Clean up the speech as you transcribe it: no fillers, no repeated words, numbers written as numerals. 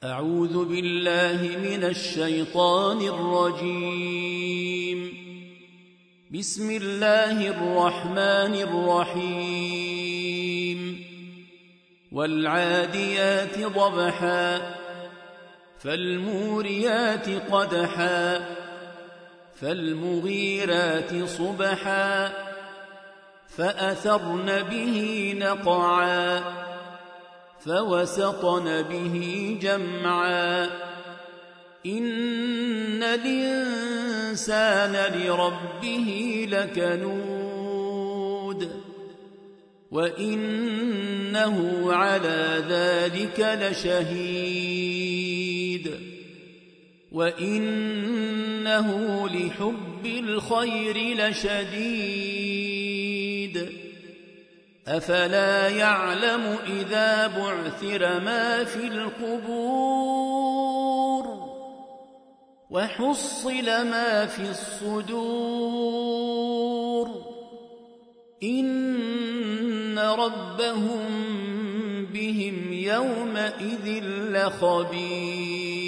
أعوذ بالله من الشيطان الرجيم. بسم الله الرحمن الرحيم. والعاديات ضبحا فالموريات قدحا فالمغيرات صبحا فأثرن به نقعا فوسطن به جمعا إن الإنسان لربه لكنود وإنه على ذلك لشهيد وإنه لحب الخير لشديد أفلا يعلم إذا بعثر ما في القبور وحصل ما في الصدور إن ربهم بهم يومئذ لخبير.